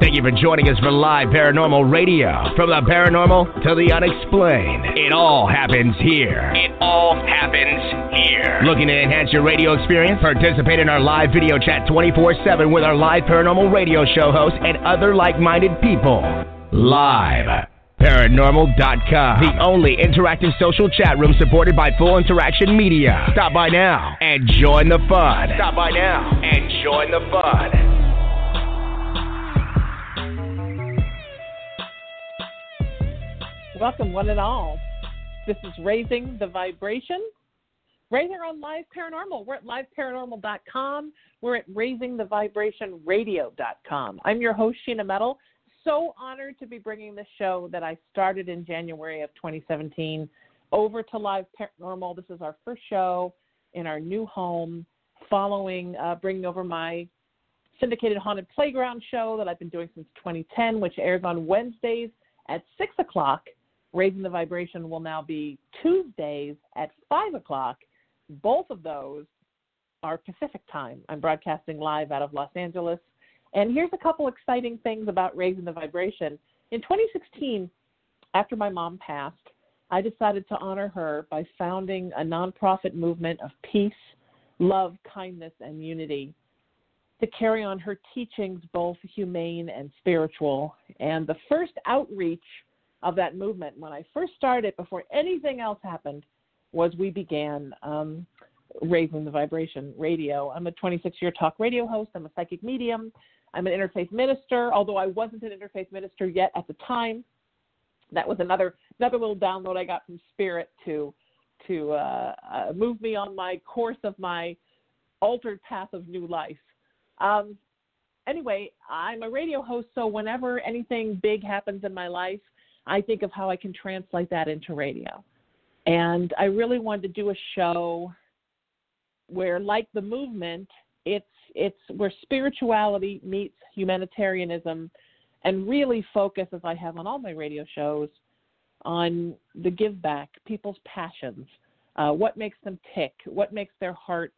Thank you for joining us for Live Paranormal Radio. From the paranormal to the unexplained, it all happens here. It all happens here. Looking to enhance your radio experience? Participate in our live video chat 24/7 with our Live Paranormal Radio show hosts and other like-minded people. Live Paranormal.com, the only interactive social chat room supported by Full Interaction Media. Stop by now and join the fun. Stop by now and join the fun. Welcome, one and all. This is Raising the Vibration, right here on Live Paranormal. We're at liveparanormal.com. We're at raisingthevibrationradio.com. I'm your host, Sheena Metal. So honored to be bringing this show that I started in January of 2017 over to Live Paranormal. This is our first show in our new home, following bringing over my syndicated Haunted Playground show that I've been doing since 2010, which airs on Wednesdays at 6 o'clock. Raising the Vibration will now be Tuesdays at 5 o'clock. Both of those are Pacific time. I'm broadcasting live out of Los Angeles. And here's a couple exciting things about Raising the Vibration. In 2016, after my mom passed, I decided to honor her by founding a nonprofit movement of peace, love, kindness, and unity to carry on her teachings, both humane and spiritual. And the first outreach of that movement, when I first started, before anything else happened, was we began Raising the Vibration Radio. I'm a 26-year talk radio host. I'm a psychic medium. I'm an interfaith minister, although I wasn't an interfaith minister yet at the time. That was another little download I got from Spirit to move me on my course of my altered path of new life. Anyway, I'm a radio host, so whenever anything big happens in my life, I think of how I can translate that into radio. And I really wanted to do a show where, like the movement, it's where spirituality meets humanitarianism, and really focus, as I have on all my radio shows, on the give back, people's passions, what makes them tick, what makes their heart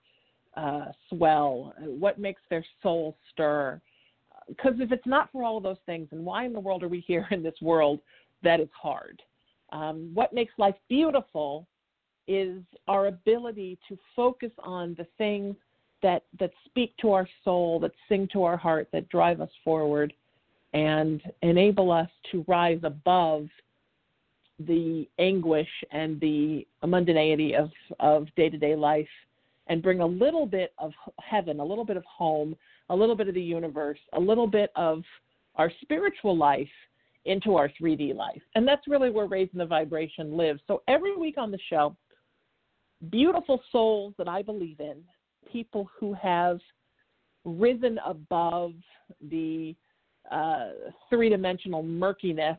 swell, what makes their soul stir. Because if it's not for all of those things, then why in the world are we here in this world that is hard? What makes life beautiful is our ability to focus on the things that speak to our soul, that sing to our heart, that drive us forward and enable us to rise above the anguish and the mundanity of day-to-day life, and bring a little bit of heaven, a little bit of home, a little bit of the universe, a little bit of our spiritual life into our 3D life. And that's really where Raising the Vibration lives. So every week on the show, beautiful souls that I believe in, people who have risen above the three-dimensional murkiness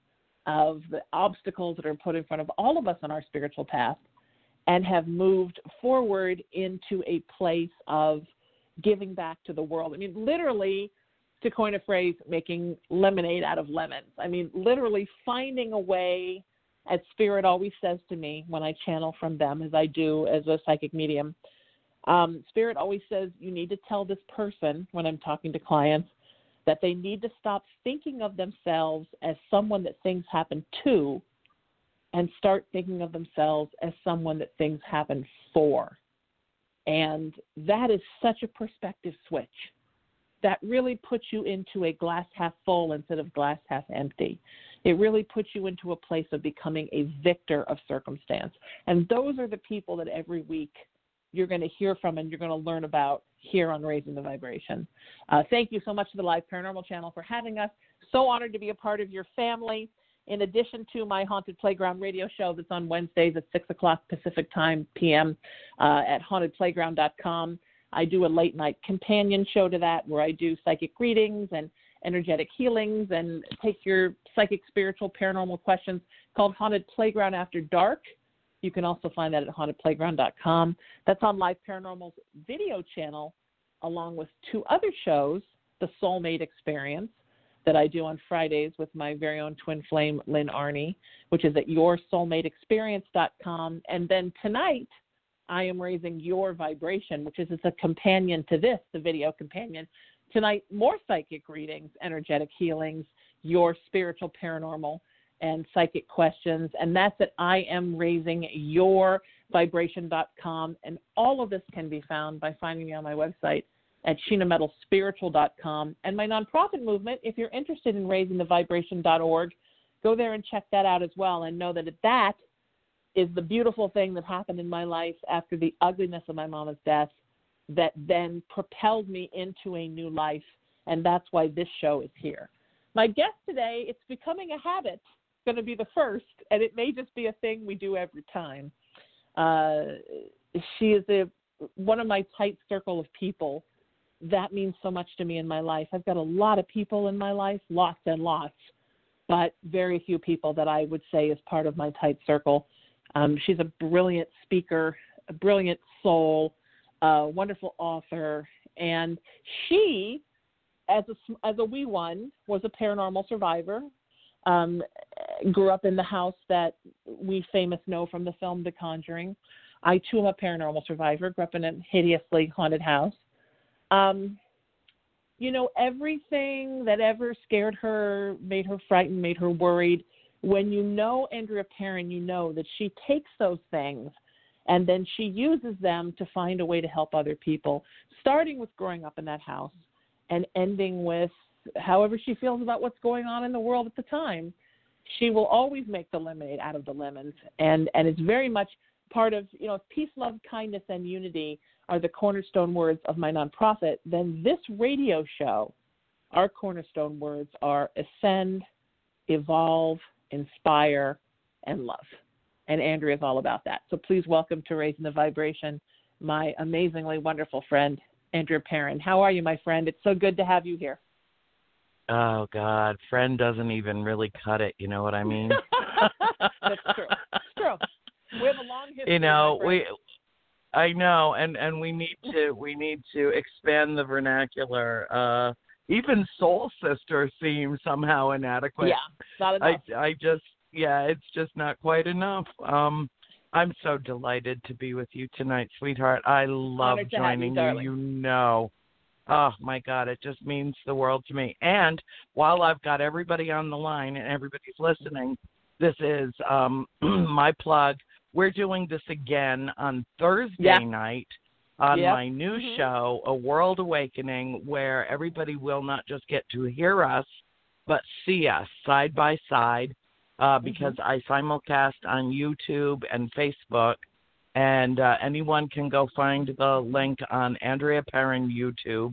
of the obstacles that are put in front of all of us on our spiritual path, and have moved forward into a place of giving back to the world. I mean, literally, to coin a phrase, making lemonade out of lemons. I mean, literally finding a way, as Spirit always says to me when I channel from them, as I do as a psychic medium. Spirit always says, you need to tell this person, when I'm talking to clients, that they need to stop thinking of themselves as someone that things happen to, and start thinking of themselves as someone that things happen for. And that is such a perspective switch. That really puts you into a glass half full instead of glass half empty. It really puts you into a place of becoming a victor of circumstance. And those are the people that every week you're going to hear from and you're going to learn about here on Raising the Vibration. Thank you so much to the Live Paranormal channel for having us. So honored to be a part of your family. In addition to my Haunted Playground radio show that's on Wednesdays at 6 o'clock Pacific time, p.m. At hauntedplayground.com, I do a late-night companion show to that where I do psychic readings and energetic healings and take your psychic, spiritual, paranormal questions, called Haunted Playground After Dark. You can also find that at hauntedplayground.com. That's on Live Paranormal's video channel, along with two other shows, The Soulmate Experience, that I do on Fridays with my very own twin flame, Lynn Arney, which is at yoursoulmateexperience.com. And then tonight, I am raising your vibration, which is a companion to this, the video companion Tonight, more psychic readings, energetic healings, your spiritual, paranormal, and psychic questions. And that's at IamRaisingYourVibration.com. And all of this can be found by finding me on my website at SheenaMetalSpiritual.com. And my nonprofit movement, if you're interested in raisingthevibration.org, go there and check that out as well, and know that that is the beautiful thing that happened in my life after the ugliness of my mama's death that then propelled me into a new life, and that's why this show is here. My guest today, it's becoming a habit, going to be the first, and it may just be a thing we do every time. She is one of my tight circle of people. That means so much to me in my life. I've got a lot of people in my life, lots and lots, but very few people that I would say is part of my tight circle. She's a brilliant speaker, a brilliant soul, a wonderful author, and she, as a wee one, was a paranormal survivor. Grew up in the house that we famous know from the film The Conjuring. I, too, am a paranormal survivor. Grew up in a hideously haunted house. Everything that ever scared her, made her frightened, made her worried. When you know Andrea Perron, you know that she takes those things and then she uses them to find a way to help other people, starting with growing up in that house and ending with however she feels about what's going on in the world at the time. She will always make the lemonade out of the lemons, and it's very much part of, if peace, love, kindness, and unity are the cornerstone words of my nonprofit, then this radio show, our cornerstone words are ascend, evolve, inspire, and love. And Andrea is all about that. So please welcome to Raising the Vibration my amazingly wonderful friend, Andrea Perron. How are you, my friend? It's so good to have you here. Oh, God. Friend doesn't even really cut it. You know what I mean? That's true. It's true. We have a long history. I know, and we need to expand the vernacular. Even Soul Sister seems somehow inadequate. Yeah, not enough. It's just not quite enough. I'm so delighted to be with you tonight, sweetheart. I love joining you. Oh, my God, it just means the world to me. And while I've got everybody on the line and everybody's listening, this is my plug. We're doing this again on Thursday night on my new show, A World Awakening, where everybody will not just get to hear us, but see us side by side, because I simulcast on YouTube and Facebook. And anyone can go find the link on Andrea Perron YouTube.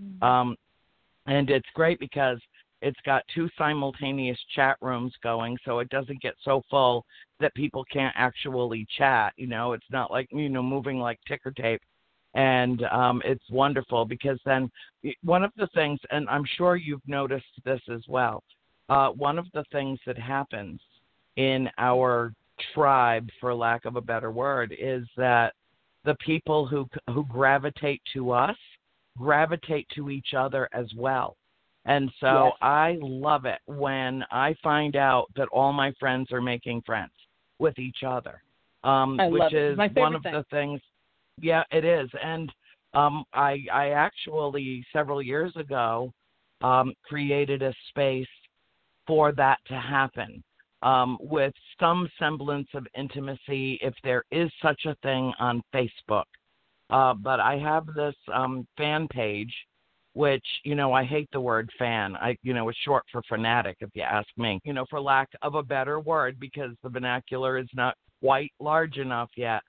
And it's great because it's got 2 simultaneous chat rooms going, so it doesn't get so full that people can't actually chat. It's not like, moving like ticker tape. And it's wonderful because then one of the things, and I'm sure you've noticed this as well, one of the things that happens in our tribe, for lack of a better word, is that the people who gravitate to us gravitate to each other as well. And so I love it when I find out that all my friends are making friends with each other, which is one of the things. Yeah, it is. And I actually, several years ago, created a space for that to happen, with some semblance of intimacy, if there is such a thing, on Facebook. But I have this fan page, which, I hate the word fan. It's short for fanatic, if you ask me, for lack of a better word, because the vernacular is not quite large enough yet.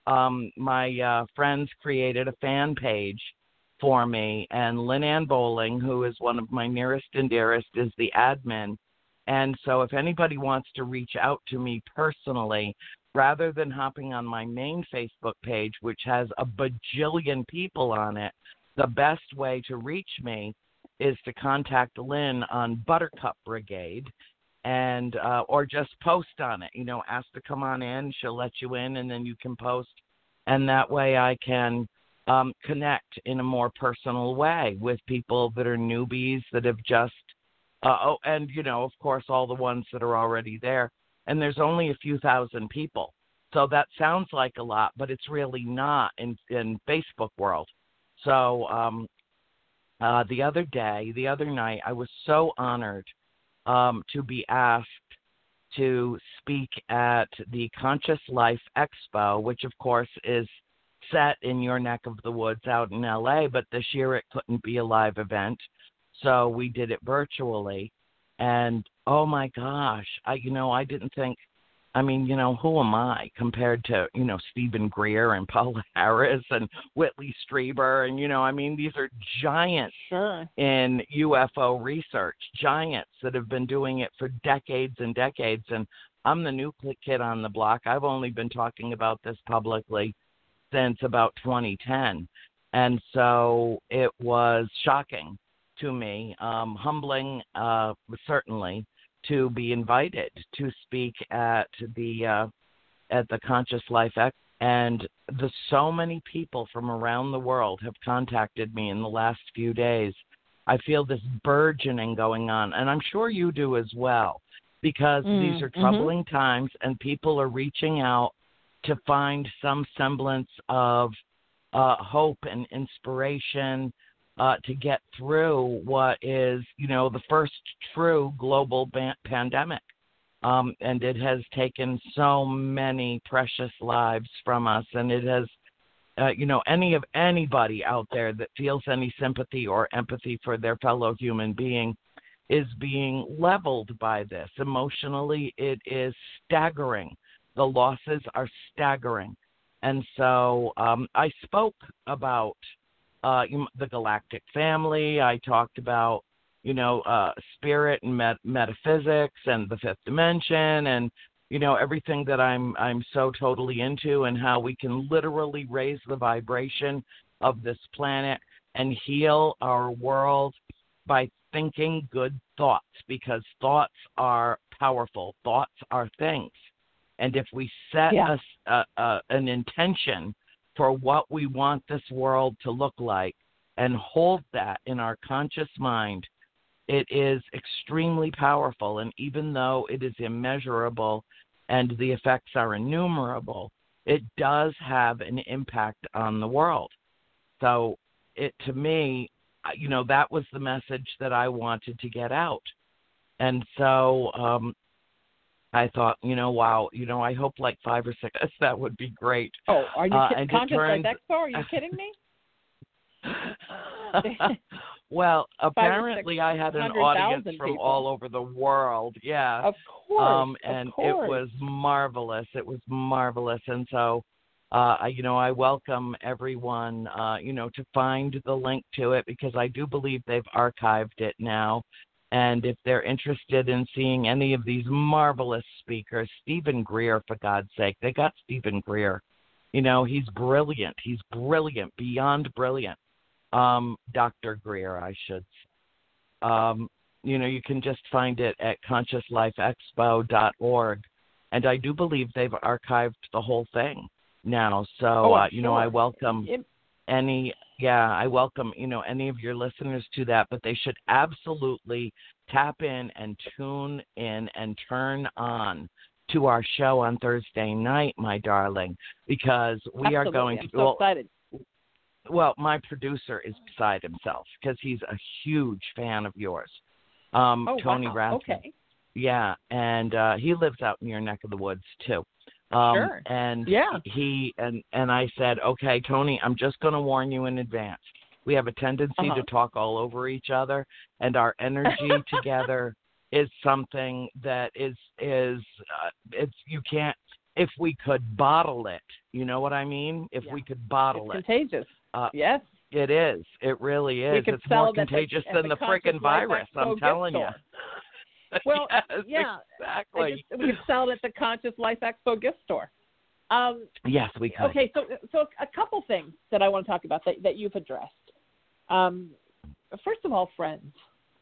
My friends created a fan page for me, and Lynn Ann Bowling, who is one of my nearest and dearest, is the admin. And so if anybody wants to reach out to me personally, rather than hopping on my main Facebook page, which has a bajillion people on it, the best way to reach me is to contact Lynn on Buttercup Brigade, and or just post on it. Ask to come on in. She'll let you in, and then you can post. And that way I can connect in a more personal way with people that are newbies that have just, and, of course, all the ones that are already there. And there's only a few thousand people. So that sounds like a lot, but it's really not in Facebook world. So the other night, I was so honored to be asked to speak at the Conscious Life Expo, which of course is set in your neck of the woods out in LA, but this year it couldn't be a live event, so we did it virtually. And oh my gosh, I didn't think, who am I compared to, Stephen Greer and Paula Harris and Whitley Strieber, and these are giants in UFO research, giants that have been doing it for decades and decades. And I'm the new kid on the block. I've only been talking about this publicly since about 2010. And so it was shocking to me, humbling, certainly, to be invited to speak at the Conscious Life Expo. And so many people from around the world have contacted me in the last few days. I feel this burgeoning going on, and I'm sure you do as well, because these are troubling times, and people are reaching out to find some semblance of hope and inspiration to get through what is, the first true global pandemic. And it has taken so many precious lives from us. And it has, anybody out there that feels any sympathy or empathy for their fellow human being is being leveled by this. Emotionally, it is staggering. The losses are staggering. And so I spoke about the galactic family. I talked about, spirit and metaphysics and the fifth dimension and, everything that I'm so totally into, and how we can literally raise the vibration of this planet and heal our world by thinking good thoughts, because thoughts are powerful. Thoughts are things. And if we set an intention for what we want this world to look like and hold that in our conscious mind, it is extremely powerful. And even though it is immeasurable and the effects are innumerable, it does have an impact on the world. So to me, that was the message that I wanted to get out. And so I thought, wow, I hope like 5 or 6, that would be great. Oh, are you kidding? Conscious Life Expo? Are you kidding me? Well, apparently I had an audience from all over the world. Yeah. Of course. And it was marvelous. It was marvelous. And so, I welcome everyone, to find the link to it, because I do believe they've archived it now. And if they're interested in seeing any of these marvelous speakers, Stephen Greer, for God's sake, they got Stephen Greer. He's brilliant. He's brilliant, beyond brilliant. Dr. Greer, I should say. You can just find it at consciouslifeexpo.org. And I do believe they've archived the whole thing now. So, I welcome any of your listeners to that, but they should absolutely tap in and tune in and turn on to our show on Thursday night, my darling, because we are going to. I'm so excited. Well, my producer is beside himself because he's a huge fan of yours, Tony Rathman. Okay. Yeah, and he lives out in your neck of the woods too. Sure. And he and I said, okay, Tony, I'm just going to warn you in advance. We have a tendency to talk all over each other, and our energy together is something that is it's you can't. If we could bottle it, you know what I mean? If we could bottle it's contagious. Yes. It is. It really is. It's more contagious than the freaking virus, I'm telling you. Well, yes, exactly. We could sell it at the Conscious Life Expo gift store. Yes, we could. Okay, so a couple things that I want to talk about that you've addressed. First of all, friends.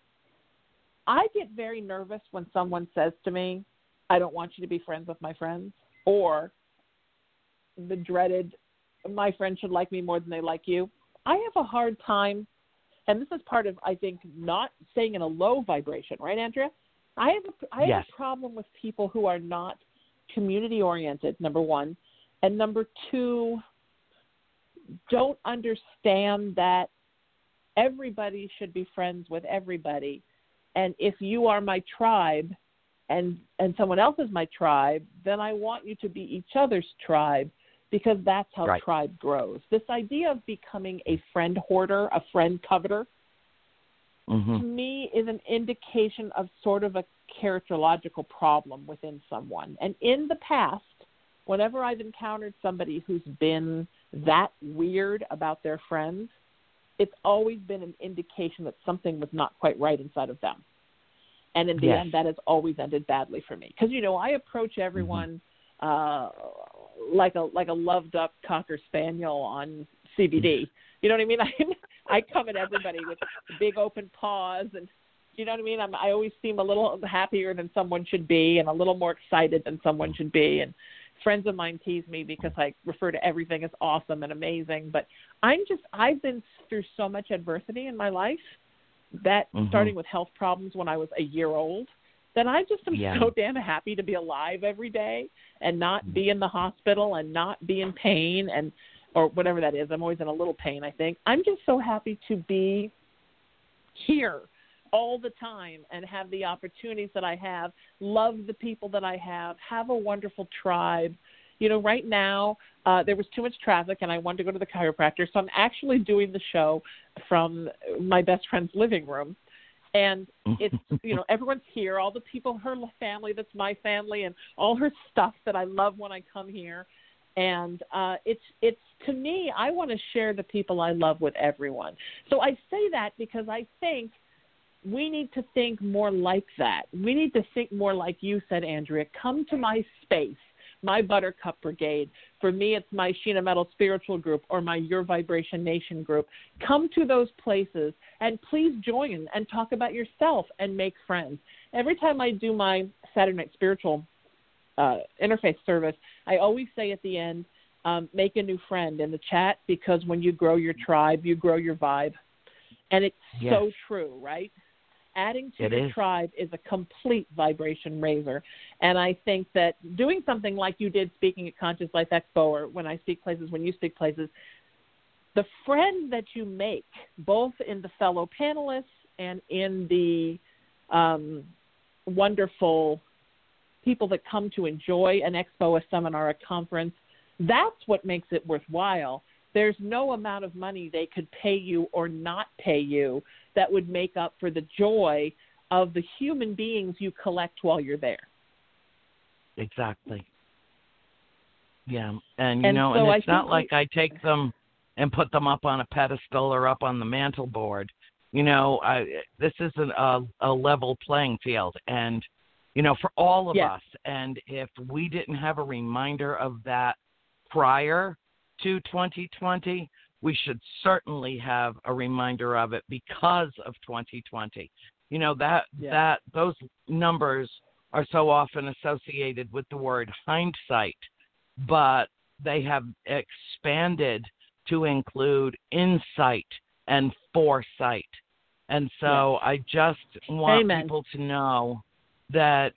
I get very nervous when someone says to me, I don't want you to be friends with my friends, or the dreaded, my friends should like me more than they like you. I have a hard time, and this is part of, I think, not staying in a low vibration, right, Andrea? I have a problem with people who are not community-oriented, number one, and number two, don't understand that everybody should be friends with everybody. And if you are my tribe and someone else is my tribe, then I want you to be each other's tribe, because that's how tribe grows. This idea of becoming a friend hoarder, a friend coveter, to me is an indication of sort of a characterological problem within someone. And in the past, whenever I've encountered somebody who's been that weird about their friends, it's always been an indication that something was not quite right inside of them. And in the end, that has always ended badly for me. Because, I approach everyone like a loved-up Cocker Spaniel on CBD. You know what I mean? I come at everybody with big open paws, and you know what I mean? I always seem a little happier than someone should be and a little more excited than someone should be. And friends of mine tease me because I refer to everything as awesome and amazing. But I've been through so much adversity in my life that starting with health problems when I was a year old, that I just am so damn happy to be alive every day and not be in the hospital and not be in pain or whatever that is. I'm always in a little pain, I think. I'm just so happy to be here all the time and have the opportunities that I have, love the people that I have a wonderful tribe. Right now there was too much traffic and I wanted to go to the chiropractor, so I'm actually doing the show from my best friend's living room. And it's, everyone's here, all the people, her family, that's my family, and all her stuff that I love when I come here. And it's to me, I want to share the people I love with everyone. So I say that because I think we need to think more like that. We need to think more like you said, Andrea. Come to my space, my Buttercup Brigade. For me, it's my Sheena Metal Spiritual Group or my Your Vibration Nation group. Come to those places and please join and talk about yourself and make friends. Every time I do my Saturday Night Spiritual interface service, I always say at the end, make a new friend in the chat, because when you grow your tribe, you grow your vibe. And it's so true, right? Adding to your tribe is a complete vibration raiser. And I think that doing something like you did speaking at Conscious Life Expo, or when I speak places, when you speak places, the friend that you make, both in the fellow panelists and in the wonderful people that come to enjoy an expo, a seminar, a conference, that's what makes it worthwhile. There's no amount of money they could pay you or not pay you that would make up for the joy of the human beings you collect while you're there. Exactly. Yeah. And it's not like I take them and put them up on a pedestal or up on the mantle board. This isn't a level playing field. And, for all of us, and if we didn't have a reminder of that prior to 2020, we should certainly have a reminder of it because of 2020. That those numbers are so often associated with the word hindsight, but they have expanded to include insight and foresight. And so I just want people to know that,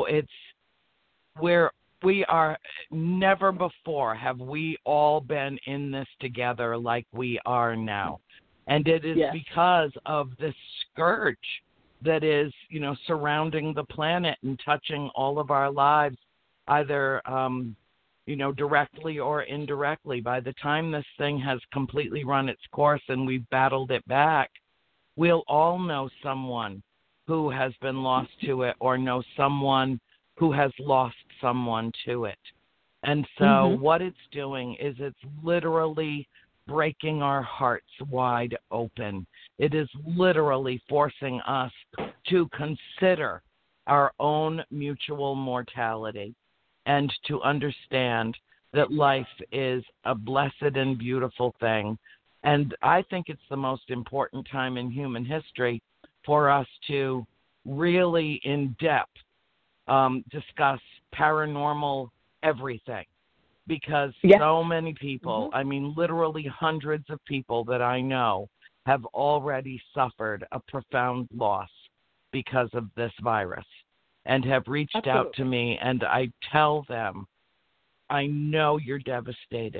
we are never before have we all been in this together like we are now. And it is because of this scourge that is, surrounding the planet and touching all of our lives, either, directly or indirectly. By the time this thing has completely run its course and we've battled it back, we'll all know someone who has been lost to it, or know someone who has lost someone to it. And so what it's doing is it's literally breaking our hearts wide open. It is literally forcing us to consider our own mutual mortality and to understand that life is a blessed and beautiful thing. And I think it's the most important time in human history for us to really in depth discuss paranormal everything, because so many people, I mean, literally hundreds of people that I know have already suffered a profound loss because of this virus and have reached out to me, and I tell them, I know you're devastated.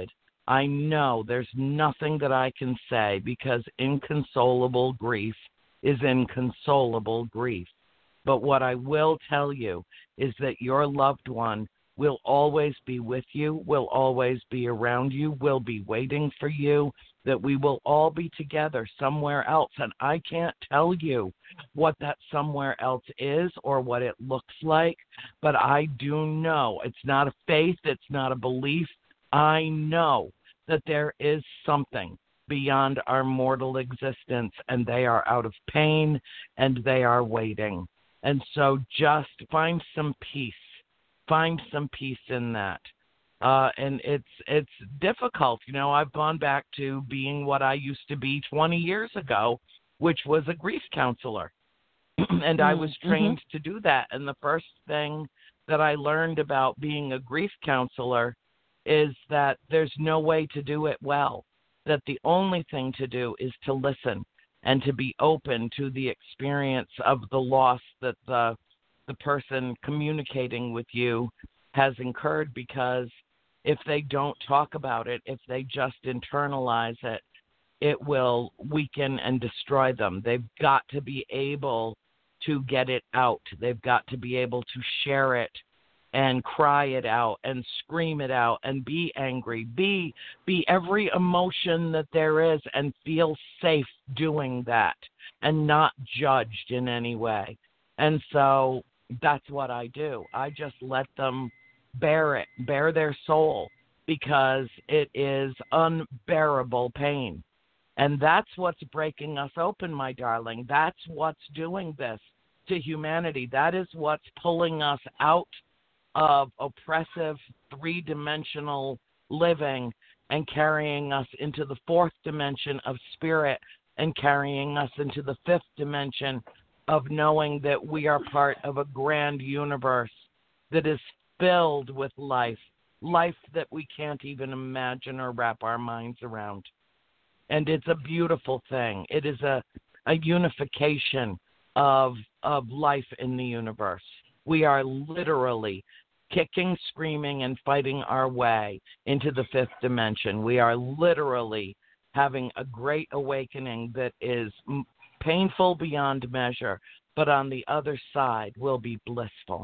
I know there's nothing that I can say because inconsolable grief is inconsolable grief. But what I will tell you is that your loved one will always be with you, will always be around you, will be waiting for you, that we will all be together somewhere else. And I can't tell you what that somewhere else is or what it looks like, but I do know it's not a faith, it's not a belief. I know that there is something beyond our mortal existence, and they are out of pain, and they are waiting. And so just find some peace. Find some peace in that. And it's difficult. You know, I've gone back to being what I used to be 20 years ago, which was a grief counselor. And I was trained to do that. And the first thing that I learned about being a grief counselor is that there's no way to do it well, that the only thing to do is to listen and to be open to the experience of the loss that the person communicating with you has incurred, because if they don't talk about it, if they just internalize it, it will weaken and destroy them. They've got to be able to get it out. They've got to be able to share it and cry it out and scream it out and be angry, be every emotion that there is, and feel safe doing that and not judged in any way. And so that's what I do. I just let them bear it, bear their soul, because it is unbearable pain. And that's what's breaking us open, my darling. That's what's doing this to humanity. That is what's pulling us out of oppressive three-dimensional living and carrying us into the fourth dimension of spirit and carrying us into the fifth dimension of knowing that we are part of a grand universe that is filled with life that we can't even imagine or wrap our minds around. And it's a beautiful thing. It is a unification of life in the universe. We are literally kicking, screaming, and fighting our way into the fifth dimension. We are literally having a great awakening that is painful beyond measure, but on the other side will be blissful.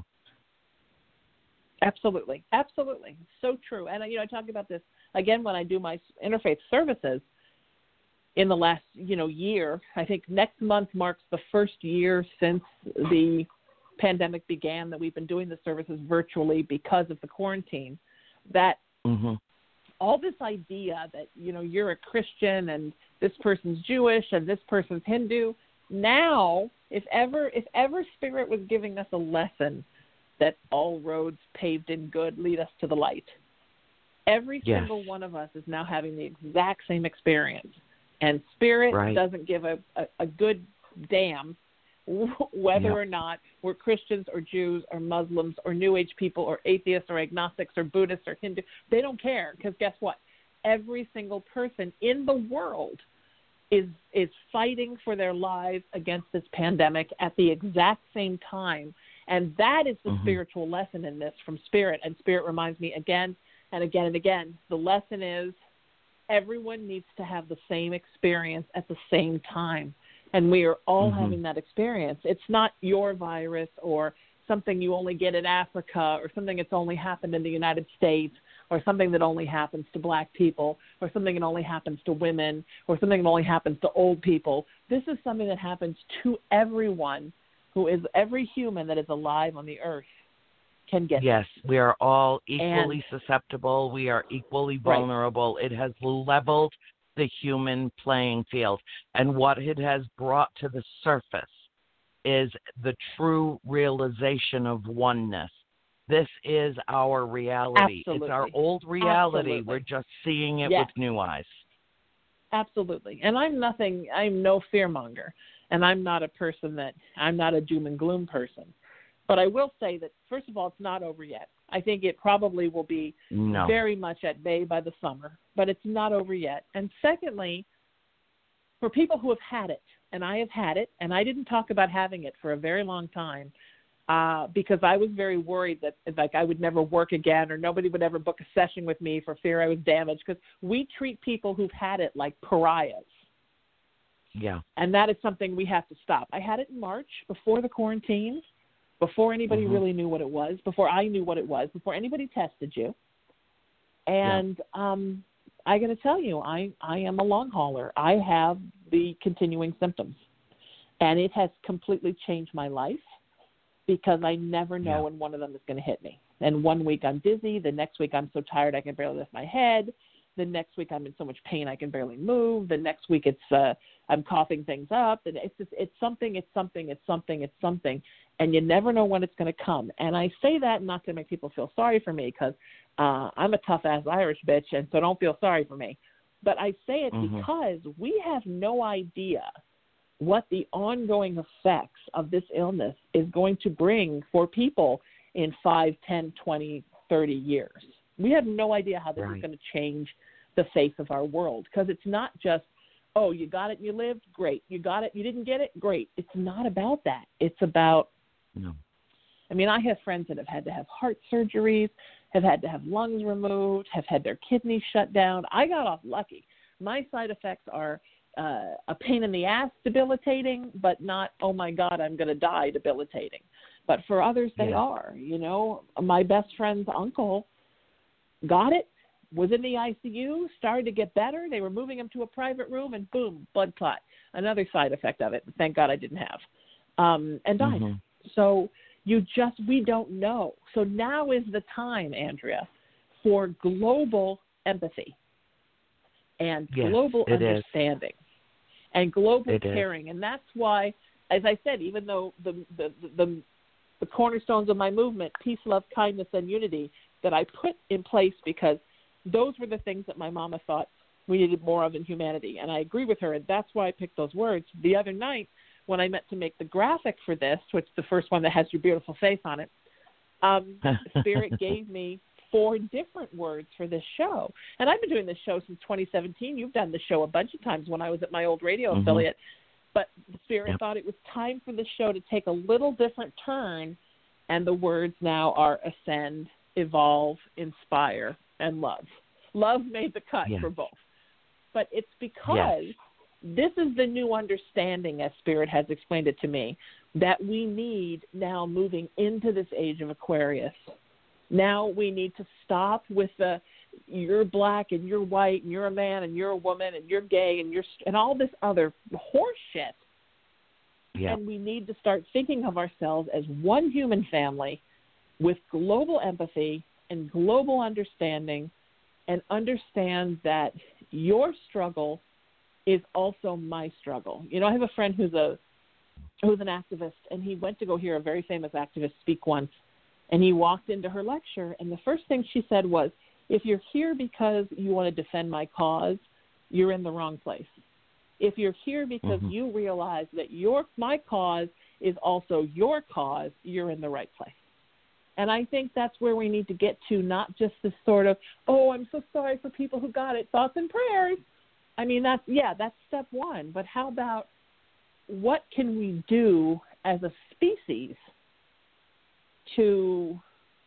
Absolutely. Absolutely. So true. And, I talk about this, again, when I do my interfaith services in the last, year. I think next month marks the first year since the pandemic began that we've been doing the services virtually because of the quarantine. That all this idea that, you're a Christian and this person's Jewish and this person's Hindu. Now, if ever Spirit was giving us a lesson that all roads paved in good lead us to the light, every single one of us is now having the exact same experience. And Spirit doesn't give a good damn whether or not we're Christians or Jews or Muslims or New Age people or atheists or agnostics or Buddhists or Hindu. They don't care, because guess what? Every single person in the world is fighting for their lives against this pandemic at the exact same time. And that is the spiritual lesson in this from Spirit. And Spirit reminds me again and again and again, the lesson is everyone needs to have the same experience at the same time. And we are all having that experience. It's not your virus or something you only get in Africa or something that's only happened in the United States or something that only happens to black people or something that only happens to women or something that only happens to old people. This is something that happens to everyone who is, every human that is alive on the earth can get. Yes, we are all equally susceptible. We are equally vulnerable. It has leveled the human playing field. And what it has brought to the surface is the true realization of oneness. This is our reality. Absolutely. It's our old reality. Absolutely. We're just seeing it with new eyes. Absolutely. And I'm no fearmonger. And I'm not a doom and gloom person. But I will say that, first of all, it's not over yet. I think it probably will be very much at bay by the summer, but it's not over yet. And secondly, for people who have had it, and I have had it, and I didn't talk about having it for a very long time, because I was very worried that like I would never work again or nobody would ever book a session with me for fear I was damaged, because we treat people who've had it like pariahs. Yeah. And that is something we have to stop. I had it in March before the quarantine, before anybody really knew what it was, before I knew what it was, before anybody tested you. And I got to tell you, I am a long hauler. I have the continuing symptoms. And it has completely changed my life because I never know when one of them is going to hit me. And one week I'm dizzy. The next week I'm so tired I can barely lift my head. The next week I'm in so much pain I can barely move. The next week it's I'm coughing things up. And it's something. And you never know when it's going to come. And I say that not to make people feel sorry for me, because I'm a tough-ass Irish bitch, and so don't feel sorry for me. But I say it because we have no idea what the ongoing effects of this illness is going to bring for people in 5, 10, 20, 30 years. We have no idea how this is going to change the face of our world, because it's not just, oh, you got it and you lived, great. You got it, you didn't get it, great. It's not about that. It's about, I mean, I have friends that have had to have heart surgeries, have had to have lungs removed, have had their kidneys shut down. I got off lucky. My side effects are a pain in the ass debilitating, but not, oh my God, I'm going to die debilitating. But for others, they are. You know, my best friend's uncle got it, was in the ICU, started to get better. They were moving him to a private room, and boom, blood clot. Another side effect of it. Thank God I didn't have. And died. So we don't know. So now is the time, Andrea, for global empathy and global understanding and global caring. And that's why, as I said, even though the cornerstones of my movement, peace, love, kindness, and unity, that I put in place because those were the things that my mama thought we needed more of in humanity. And I agree with her, and that's why I picked those words. The other night, when I meant to make the graphic for this, which is the first one that has your beautiful face on it, Spirit gave me 4 different words for this show. And I've been doing this show since 2017. You've done the show a bunch of times when I was at my old radio affiliate. But Spirit thought it was time for the show to take a little different turn, and the words now are ascend, evolve, inspire, and love. Love made the cut for both. But it's because this is the new understanding, as Spirit has explained it to me, that we need now moving into this age of Aquarius. Now we need to stop with the you're black and you're white and you're a man and you're a woman and you're gay and all this other horse shit. And we need to start thinking of ourselves as one human family with global empathy and global understanding, and understand that your struggle is also my struggle. You know, I have a friend who's an activist, and he went to go hear a very famous activist speak once, and he walked into her lecture, and the first thing she said was, if you're here because you want to defend my cause, you're in the wrong place. If you're here because you realize that my cause is also your cause, you're in the right place. And I think that's where we need to get to, not just this sort of, oh, I'm so sorry for people who got it, thoughts and prayers. I mean, that's step one. But how about what can we do as a species to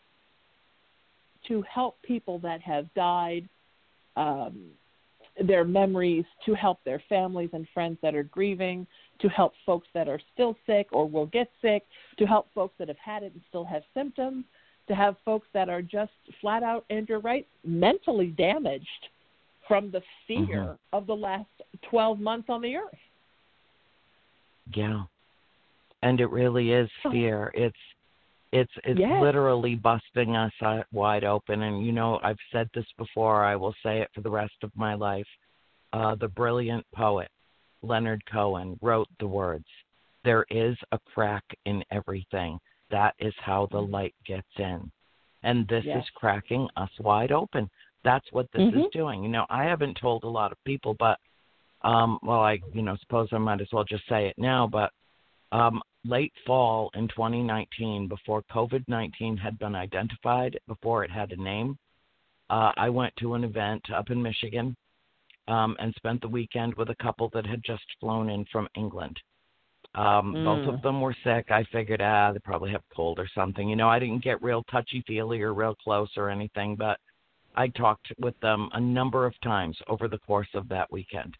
help people that have died, their memories, to help their families and friends that are grieving, to help folks that are still sick or will get sick, to help folks that have had it and still have symptoms, to have folks that are just flat out, Andrew Wright, mentally damaged from the fear of the last 12 months on the earth. Yeah. And it really is fear. It's literally busting us wide open. And, you know, I've said this before. I will say it for the rest of my life. The brilliant poet, Leonard Cohen, wrote the words, there is a crack in everything. That is how the light gets in. And this is cracking us wide open. That's what this is doing. You know, I haven't told a lot of people, but, I suppose I might as well just say it now, but late fall in 2019, before COVID-19 had been identified, before it had a name, I went to an event up in Michigan and spent the weekend with a couple that had just flown in from England. Both of them were sick. I figured, they probably have a cold or something. I didn't get real touchy-feely or real close or anything, but I talked with them a number of times over the course of that weekend.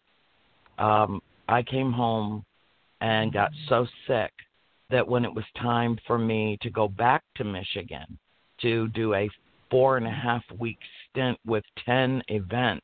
I came home and got so sick that when it was time for me to go back to Michigan to do a 4.5-week stint with 10 events,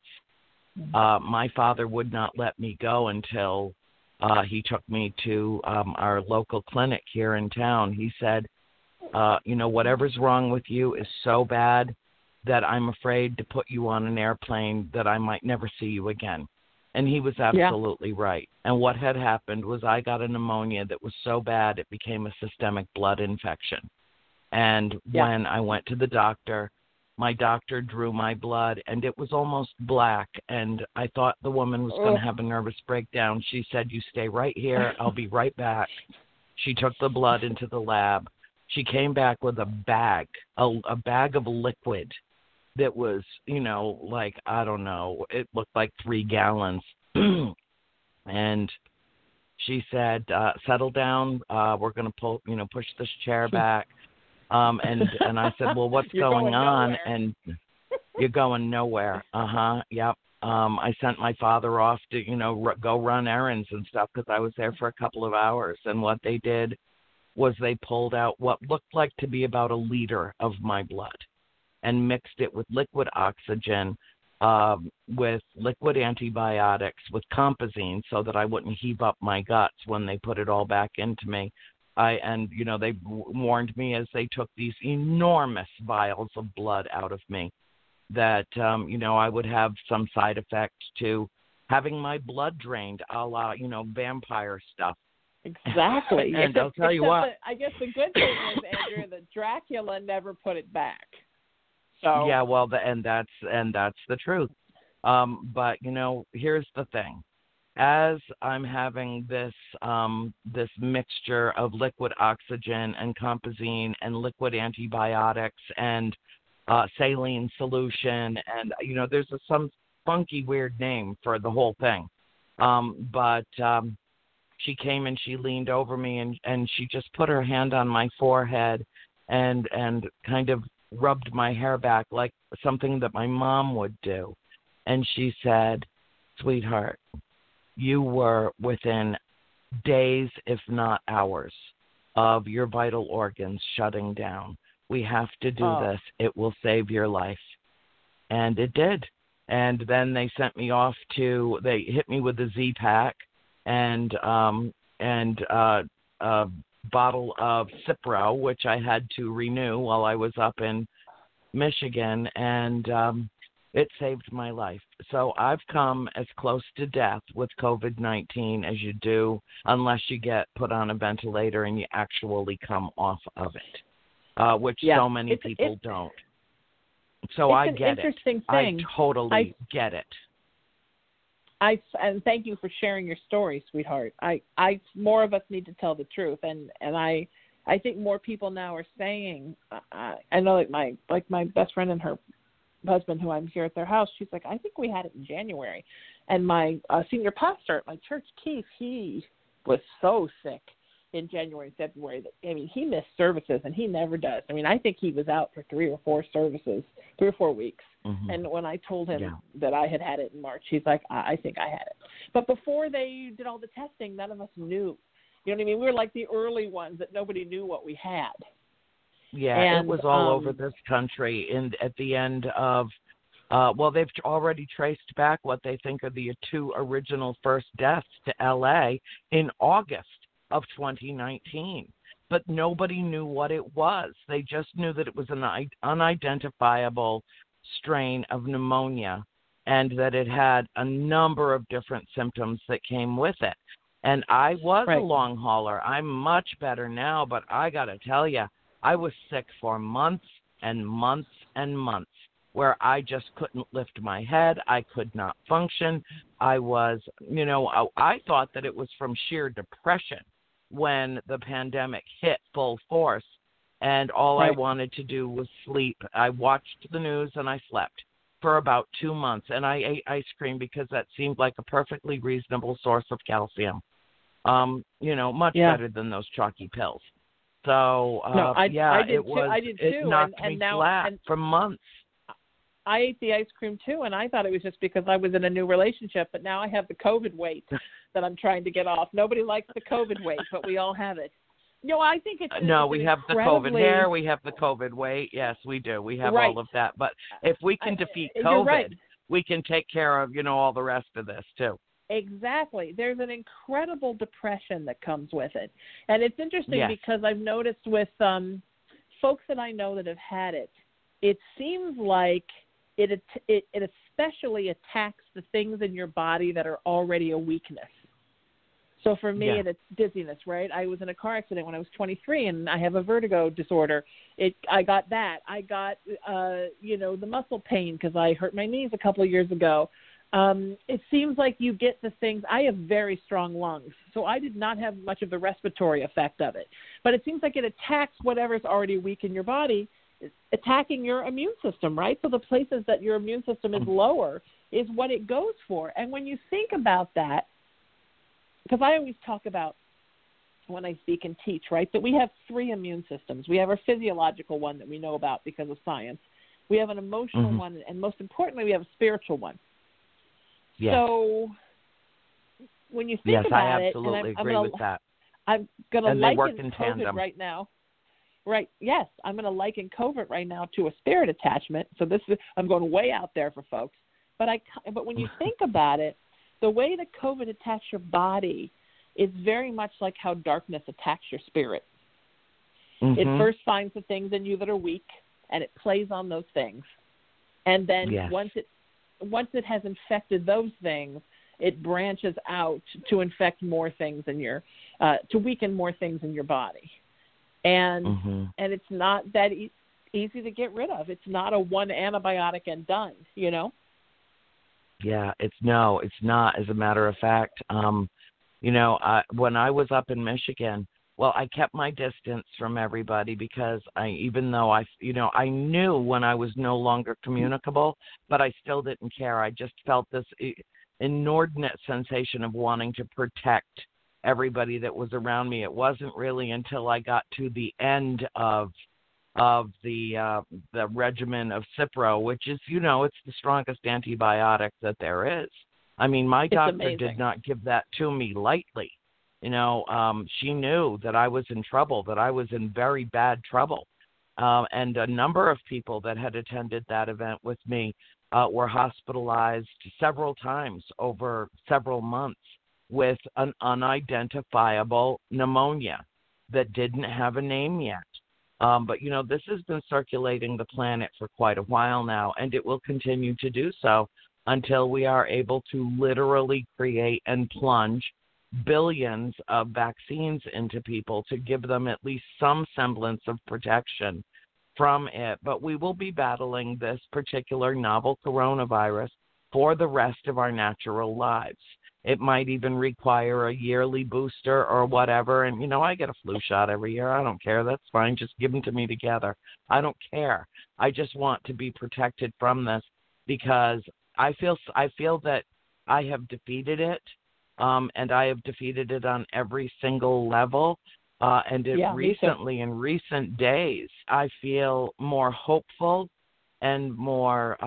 my father would not let me go until he took me to our local clinic here in town. He said, whatever's wrong with you is so bad that I'm afraid to put you on an airplane that I might never see you again. And he was absolutely right. And what had happened was I got a pneumonia that was so bad it became a systemic blood infection. And when I went to the doctor, my doctor drew my blood, and it was almost black. And I thought the woman was going to have a nervous breakdown. She said, "You stay right here. I'll be right back." She took the blood into the lab. She came back with a bag of liquid that was, I don't know, it looked like 3 gallons. And she said, "Settle down. We're going to push this chair back." And I said, "Well, what's going on?" Nowhere. And you're going nowhere. Yep. I sent my father off to, go run errands and stuff because I was there for a couple of hours. And what they did was they pulled out what looked like to be about 1 liter of my blood and mixed it with liquid oxygen, with liquid antibiotics, with Compazine, so that I wouldn't heave up my guts when they put it all back into me. They warned me as they took these enormous vials of blood out of me that, I would have some side effects to having my blood drained, a la, vampire stuff. Exactly. And I'll tell you what. I guess the good thing is, Andrea, that Dracula never put it back. So yeah, well, that's the truth. But here's the thing. As I'm having this mixture of liquid oxygen and Compazine and liquid antibiotics and saline solution, and there's some funky weird name for the whole thing. But she came and she leaned over me and she just put her hand on my forehead and kind of rubbed my hair back like something that my mom would do. And she said, "Sweetheart, you were within days, if not hours, of your vital organs shutting down. We have to do this. It will save your life." And it did. And then they sent me off they hit me with the Z-Pack and a bottle of Cipro, which I had to renew while I was up in Michigan, and it saved my life. So I've come as close to death with COVID-19 as you do, unless you get put on a ventilator and you actually come off of it, which so many people don't. So I get it. Interesting I thing. totally get it. And thank you for sharing your story, sweetheart. More of us need to tell the truth, and I think more people now are saying. I know, like my best friend and her husband, who I'm here at their house, she's like, "I think we had it in January," and my senior pastor at my church, Keith, he was so sick in January and February that he missed services, and he never does. I think he was out for 3 or 4 weeks. Mm-hmm. And when I told him that I had it in March, he's like, I think I had it. But before they did all the testing, none of us knew. You know what I mean? We were like the early ones that nobody knew what we had. Yeah, and it was all over this country. And at the end of, they've already traced back what they think are the 2 original first deaths to L.A. in August of 2019. But nobody knew what it was. They just knew that it was an unidentifiable strain of pneumonia and that it had a number of different symptoms that came with it. And I was a long hauler. I'm much better now, but I got to tell you, I was sick for months and months and months where I just couldn't lift my head. I could not function. I was, I thought that it was from sheer depression when the pandemic hit full force, and all I wanted to do was sleep. I watched the news and I slept for about 2 months, and I ate ice cream because that seemed like a perfectly reasonable source of calcium. Much better than those chalky pills. So, I did too. It knocked me flat for months. I ate the ice cream too, and I thought it was just because I was in a new relationship, but now I have the COVID weight that I'm trying to get off. Nobody likes the COVID weight, but we all have it. I think it's we have the COVID hair, we have the COVID weight. Yes, we do. We have all of that. But if we can defeat COVID, we can take care of, all the rest of this too. Exactly. There's an incredible depression that comes with it. And it's interesting because I've noticed with folks that I know that have had it, it seems like it especially attacks the things in your body that are already a weakness. So for me, it's dizziness, right? I was in a car accident when I was 23, and I have a vertigo disorder. I got that. I got, the muscle pain because I hurt my knees a couple of years ago. It seems like you get the things. I have very strong lungs, so I did not have much of the respiratory effect of it. But it seems like it attacks whatever's already weak in your body, attacking your immune system, right? So the places that your immune system is lower is what it goes for. And when you think about that, because I always talk about when I speak and teach, right, that we have 3 immune systems. We have our physiological one that we know about because of science. We have an emotional one, and most importantly, we have a spiritual one. Yes. So when you think about it, and I absolutely agree with that. I'm going to liken COVID tandem. right now. Right. Yes, I'm going to liken COVID right now to a spirit attachment. So I'm going way out there for folks. But when you think about it, the way that COVID attacks your body is very much like how darkness attacks your spirit. It first finds the things in you that are weak, and it plays on those things. And then once it has infected those things, it branches out to infect more things to weaken more things in your body. And it's not that easy to get rid of. It's not a one antibiotic and done, Yeah, it's not. As a matter of fact, when I was up in Michigan, I kept my distance from everybody because even though I knew when I was no longer communicable, but I still didn't care. I just felt this inordinate sensation of wanting to protect everybody that was around me. It wasn't really until I got to the end of the regimen of Cipro, which is, it's the strongest antibiotic that there is. I mean, my doctor did not give that to me lightly. She knew that I was in trouble, that I was in very bad trouble. And a number of people that had attended that event with me were hospitalized several times over several months with an unidentifiable pneumonia that didn't have a name yet. But, this has been circulating the planet for quite a while now, and it will continue to do so until we are able to literally create and plunge billions of vaccines into people to give them at least some semblance of protection from it. But we will be battling this particular novel coronavirus for the rest of our natural lives. It might even require a yearly booster or whatever. And, I get a flu shot every year. I don't care. That's fine. Just give them to me together. I don't care. I just want to be protected from this because I feel that I have defeated it, and I have defeated it on every single level. Recently, in recent days, I feel more hopeful and more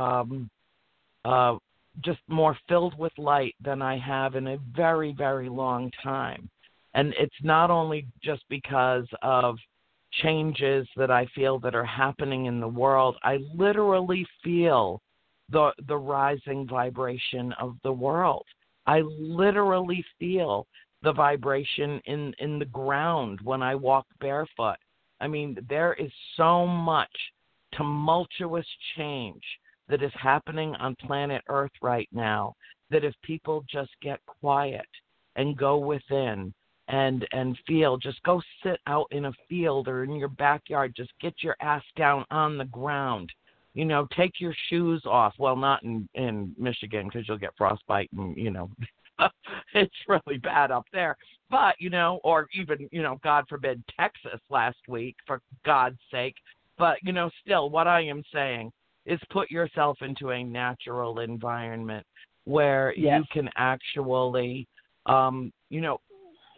just more filled with light than I have in a very, very long time. And it's not only just because of changes that I feel that are happening in the world. I literally feel the rising vibration of the world. I literally feel the vibration in the ground when I walk barefoot. I mean, there is so much tumultuous change that is happening on planet Earth right now, that if people just get quiet and go within and feel, just go sit out in a field or in your backyard, just get your ass down on the ground, take your shoes off. Well, not in Michigan because you'll get frostbite and, it's really bad up there. But, or even, God forbid, Texas last week, for God's sake. But, still, what I am saying is put yourself into a natural environment where you can actually,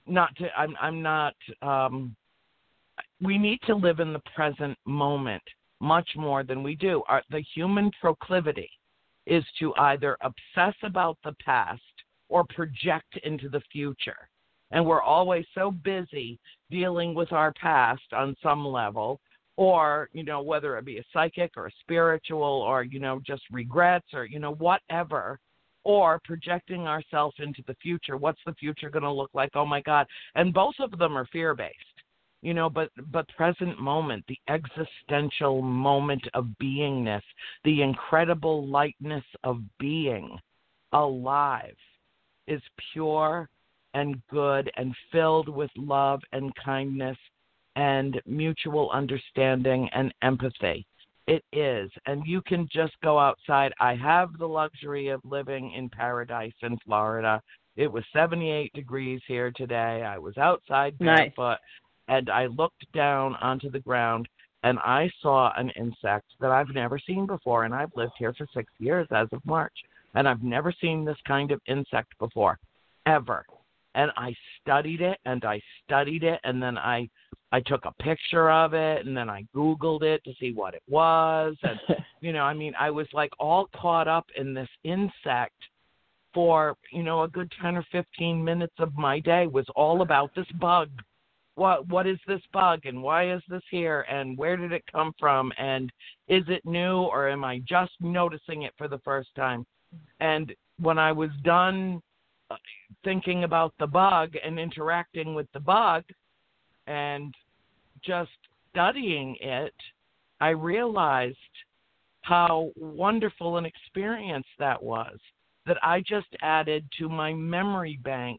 we need to live in the present moment much more than we do. The human proclivity is to either obsess about the past or project into the future. And we're always so busy dealing with our past on some level, or, whether it be a psychic or a spiritual or, just regrets or, whatever, or projecting ourselves into the future. What's the future going to look like? Oh, my God. And both of them are fear-based, but present moment, the existential moment of beingness, the incredible lightness of being alive is pure and good and filled with love and kindness and mutual understanding and empathy. It is. And you can just go outside. I have the luxury of living in paradise in Florida. It was 78 degrees here today. I was outside barefoot, and I looked down onto the ground, and I saw an insect that I've never seen before, and I've lived here for 6 years as of March, and I've never seen this kind of insect before, ever. And I studied it, and then I took a picture of it, and then I Googled it to see what it was. And, I was like all caught up in this insect for, a good 10 or 15 minutes of my day was all about this bug. What is this bug, and why is this here, and where did it come from, and is it new, or am I just noticing it for the first time? And when I was done thinking about the bug and interacting with the bug and just studying it, I realized how wonderful an experience that was, that I just added to my memory bank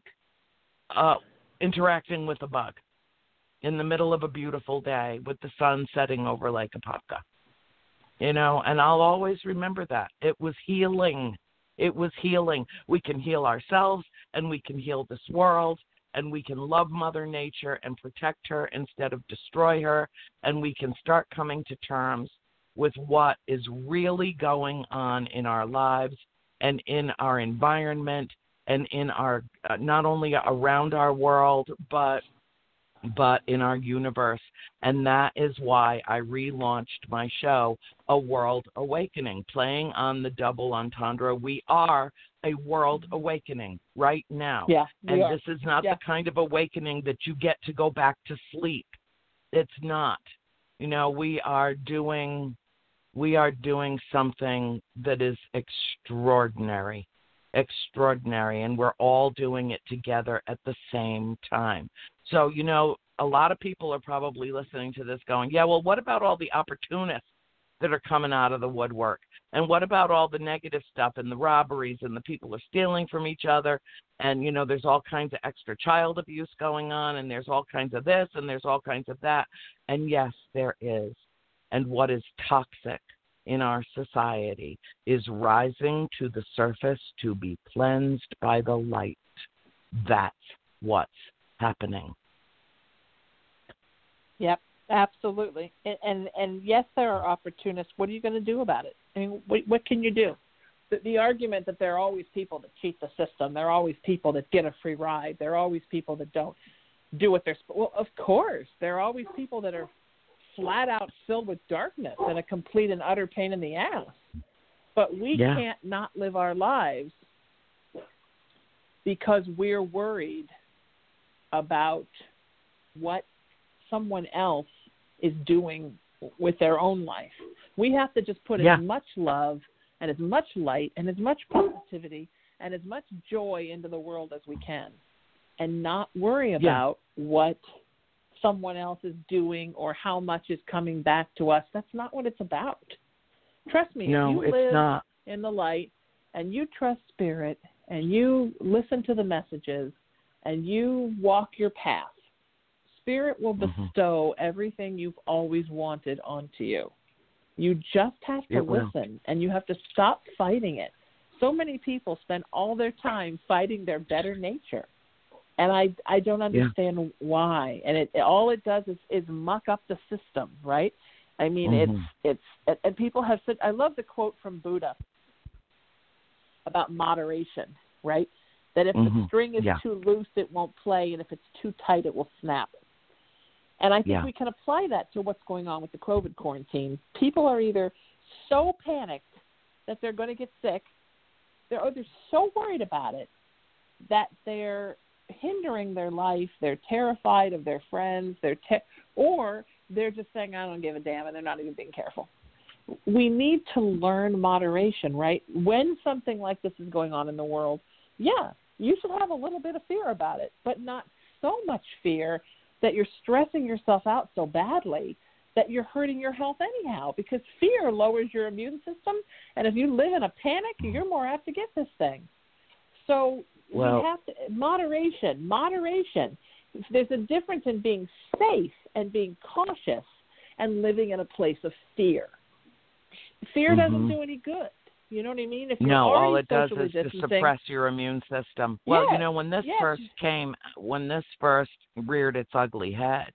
interacting with a bug in the middle of a beautiful day with the sun setting over Lake Apopka. And I'll always remember that. It was healing. It was healing. We can heal ourselves, and we can heal this world, and we can love Mother Nature and protect her instead of destroy her, and we can start coming to terms with what is really going on in our lives and in our environment and in our, not only around our world, but in our universe. And that is why I relaunched my show, A World Awakening, playing on the double entendre. We are a world awakening right now. Yeah, and this is not the kind of awakening that you get to go back to sleep. It's not. We are doing something that is extraordinary, and we're all doing it together at the same time. So, a lot of people are probably listening to this going, yeah, well, what about all the opportunists that are coming out of the woodwork? And what about all the negative stuff and the robberies and the people are stealing from each other? And, there's all kinds of extra child abuse going on, and there's all kinds of this and there's all kinds of that. And yes, there is. And what is toxic in our society is rising to the surface to be cleansed by the light. That's what's happening. Yep, absolutely. And yes, there are opportunists. What are you going to do about it? I mean, what can you do? The argument that there are always people that cheat the system, there are always people that get a free ride, there are always people that don't do what they're supposed. Well, of course, there are always people that are flat out filled with darkness and a complete and utter pain in the ass. But we can't not live our lives because we're worried about what someone else is doing with their own life. We have to just put as much love and as much light and as much positivity and as much joy into the world as we can, and not worry about what someone else is doing or how much is coming back to us. That's not what it's about. Trust me, no, if you live not. in the light and you trust Spirit and you listen to the messages and you walk your path, Spirit will bestow everything you've always wanted onto you. You just have to listen, and you have to stop fighting it. So many people spend all their time fighting their better nature, and I don't understand why. And all it does is muck up the system, right? I mean, it's and people have said, I love the quote from Buddha about moderation, right? that if the string is Yeah. too loose, it won't play, and if it's too tight, it will snap. And I think we can apply that to what's going on with the COVID quarantine. People are either so panicked that they're going to get sick, they're so worried about it that they're hindering their life, they're terrified of their friends, or they're just saying, I don't give a damn, and they're not even being careful. We need to learn moderation, right? When something like this is going on in the world, yeah, you should have a little bit of fear about it, but not so much fear that you're stressing yourself out so badly that you're hurting your health anyhow, because fear lowers your immune system, and if you live in a panic, you're more apt to get this thing. So we have to, moderation. There's a difference in being safe and being cautious and living in a place of fear. Fear doesn't do any good. You know what I mean? If all it does is to suppress your immune system. Well, when this when this first reared its ugly head,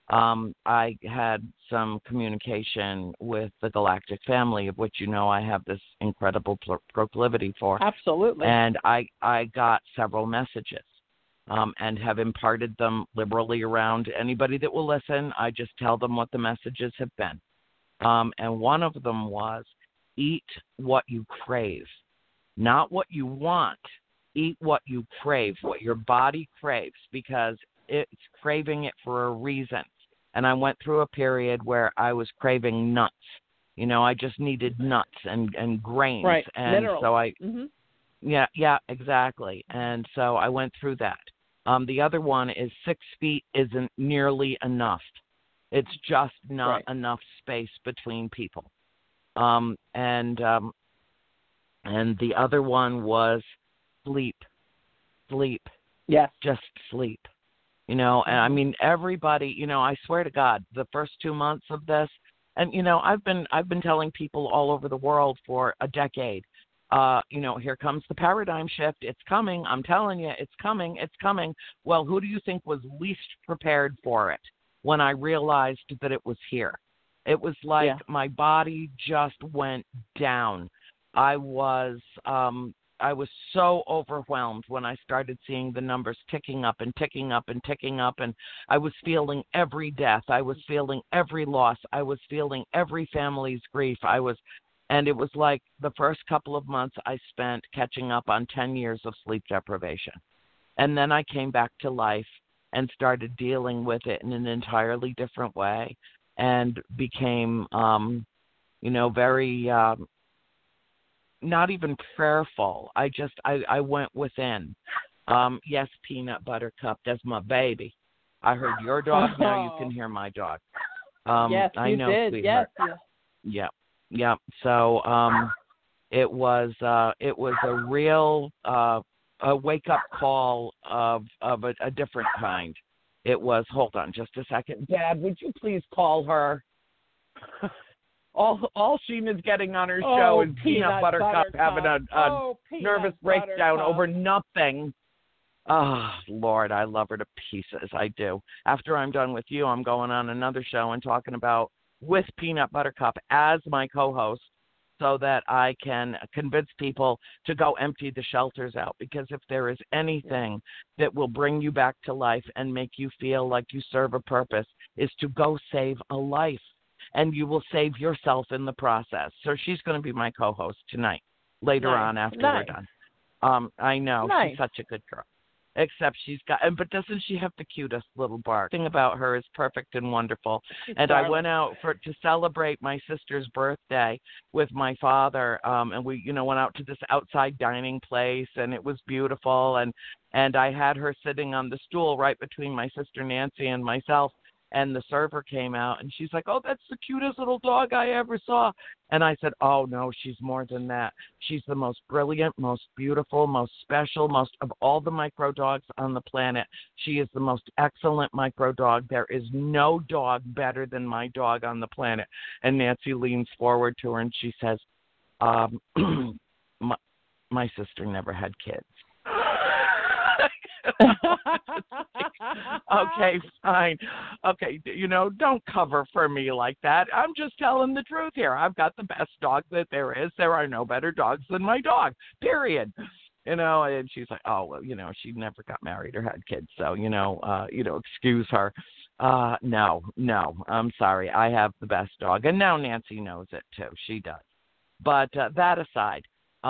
I had some communication with the Galactic Family, of which I have this incredible proclivity for. Absolutely. And I got several messages and have imparted them liberally around anybody that will listen. I just tell them what the messages have been. And one of them was, eat what you crave, not what you want. Eat what you crave, what your body craves, because it's craving it for a reason. And I went through a period where I was craving nuts. I just needed nuts and grains. Right, and minerals. So yeah, exactly. And so I went through that. The other one is 6 feet isn't nearly enough. It's just not enough space between people. And the other one was sleep. Yes. Just sleep. And I mean, everybody, I swear to God, the first 2 months of this, and, I've been telling people all over the world for a decade, here comes the paradigm shift. It's coming. I'm telling you, it's coming. Well, who do you think was least prepared for it when I realized that it was here? It was like my body just went down. I was so overwhelmed when I started seeing the numbers ticking up, and I was feeling every death. I was feeling every loss. I was feeling every family's grief. And it was like the first couple of months I spent catching up on 10 years of sleep deprivation. And then I came back to life and started dealing with it in an entirely different way, and became, very, not even prayerful. I went within. Yes, Peanut Buttercup, that's my baby. I heard your dog, now you can hear my dog. Yes, I know, did. Sweetheart. Yes. Yeah. So it was a real a wake-up call of a different kind. It was, hold on just a second. Dad, would you please call her? All Sheena's getting on her show is Peanut Buttercup having a nervous breakdown over nothing. Oh, Lord, I love her to pieces. I do. After I'm done with you, I'm going on another show and talking about with Peanut Buttercup as my co-host, so that I can convince people to go empty the shelters out. Because if there is anything that will bring you back to life and make you feel like you serve a purpose, is to go save a life. And you will save yourself in the process. So she's going to be my co-host tonight, later on after we're done. I know. She's such a good girl. Except but doesn't she have the cutest little bark? The thing about her is perfect and wonderful. And I went out to celebrate my sister's birthday with my father, and we, went out to this outside dining place, and it was beautiful. And I had her sitting on the stool right between my sister Nancy and myself. And the server came out, and she's like, oh, that's the cutest little dog I ever saw. And I said, oh, no, she's more than that. She's the most brilliant, most beautiful, most special, most of all the micro dogs on the planet. She is the most excellent micro dog. There is no dog better than my dog on the planet. And Nancy leans forward to her, and she says, my sister never had kids. Okay, fine. Okay, don't cover for me like that. I'm just telling the truth here. I've got the best dog that there is. There are no better dogs than my dog, period. And she's like, oh, well, she never got married or had kids, so, excuse her. No, I'm sorry. I have the best dog. And now Nancy knows it too. She does. But that aside,